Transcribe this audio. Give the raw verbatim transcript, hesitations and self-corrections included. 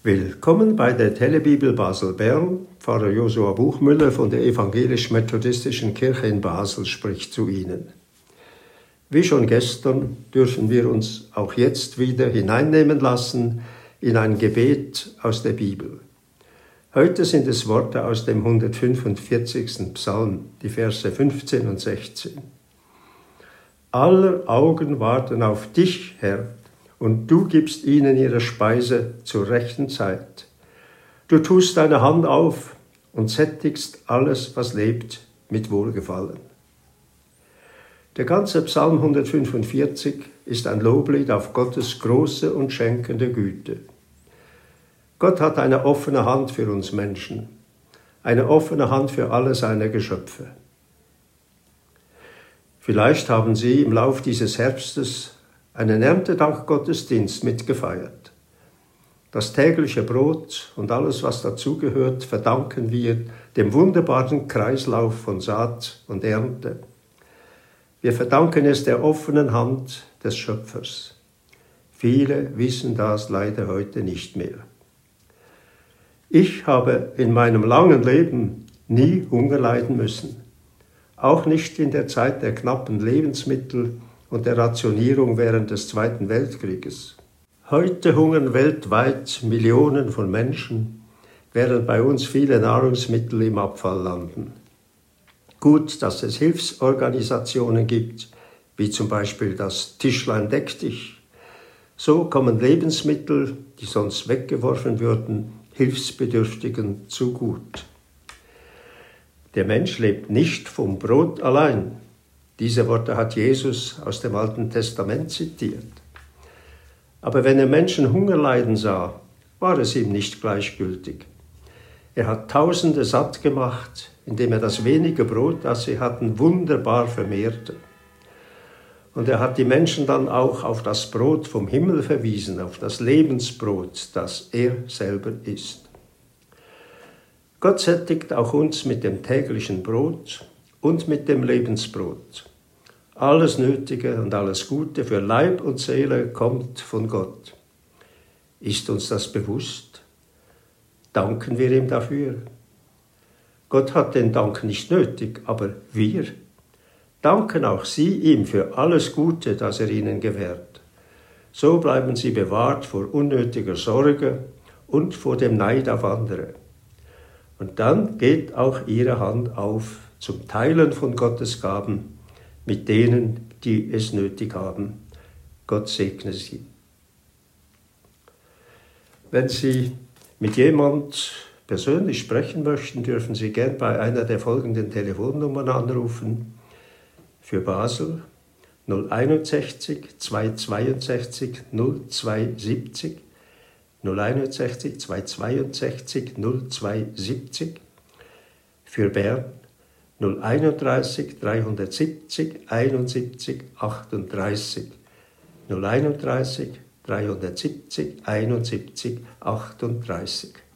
Willkommen bei der Telebibel Basel-Bern. Pfarrer Josua Buchmüller von der Evangelisch-Methodistischen Kirche in Basel spricht zu Ihnen. Wie schon gestern dürfen wir uns auch jetzt wieder hineinnehmen lassen in ein Gebet aus der Bibel. Heute sind es Worte aus dem hundertfünfundvierzigsten Psalm, die Verse fünfzehn und sechzehn. Aller Augen warten auf dich, Herr, und du gibst ihnen ihre Speise zur rechten Zeit. Du tust deine Hand auf und sättigst alles, was lebt, mit Wohlgefallen. Der ganze Psalm hundertfünfundvierzig ist ein Loblied auf Gottes große und schenkende Güte. Gott hat eine offene Hand für uns Menschen, eine offene Hand für alle seine Geschöpfe. Vielleicht haben Sie im Lauf dieses Herbstes einen Erntedankgottesdienst mitgefeiert. Das tägliche Brot und alles, was dazugehört, verdanken wir dem wunderbaren Kreislauf von Saat und Ernte. Wir verdanken es der offenen Hand des Schöpfers. Viele wissen das leider heute nicht mehr. Ich habe in meinem langen Leben nie Hunger leiden müssen, auch nicht in der Zeit der knappen Lebensmittel und der Rationierung während des Zweiten Weltkrieges. Heute hungern weltweit Millionen von Menschen, während bei uns viele Nahrungsmittel im Abfall landen. Gut, dass es Hilfsorganisationen gibt, wie zum Beispiel das Tischlein deck dich. So kommen Lebensmittel, die sonst weggeworfen würden, Hilfsbedürftigen zu gut. Der Mensch lebt nicht vom Brot allein. Diese Worte hat Jesus aus dem Alten Testament zitiert. Aber wenn er Menschen Hunger leiden sah, war es ihm nicht gleichgültig. Er hat Tausende satt gemacht, indem er das wenige Brot, das sie hatten, wunderbar vermehrte. Und er hat die Menschen dann auch auf das Brot vom Himmel verwiesen, auf das Lebensbrot, das er selber isst. Gott sättigt auch uns mit dem täglichen Brot und mit dem Lebensbrot. Alles Nötige und alles Gute für Leib und Seele kommt von Gott. Ist uns das bewusst? Danken wir ihm dafür? Gott hat den Dank nicht nötig, aber wir danken auch Sie ihm für alles Gute, das er ihnen gewährt. So bleiben Sie bewahrt vor unnötiger Sorge und vor dem Neid auf andere. Und dann geht auch Ihre Hand auf zum Teilen von Gottes Gaben mit denen, die es nötig haben. Gott segne Sie. Wenn Sie mit jemand persönlich sprechen möchten, dürfen Sie gern bei einer der folgenden Telefonnummern anrufen. Für Basel null einundsechzig zweihundertzweiundsechzig null zweihundertsiebzig, null einundsechzig zweihundertzweiundsechzig null zweihundertsiebzig. Für Bern null einunddreißig dreihundertsiebzig einundsiebzig achtunddreißig, null einunddreißig dreihundertsiebzig einundsiebzig achtunddreißig.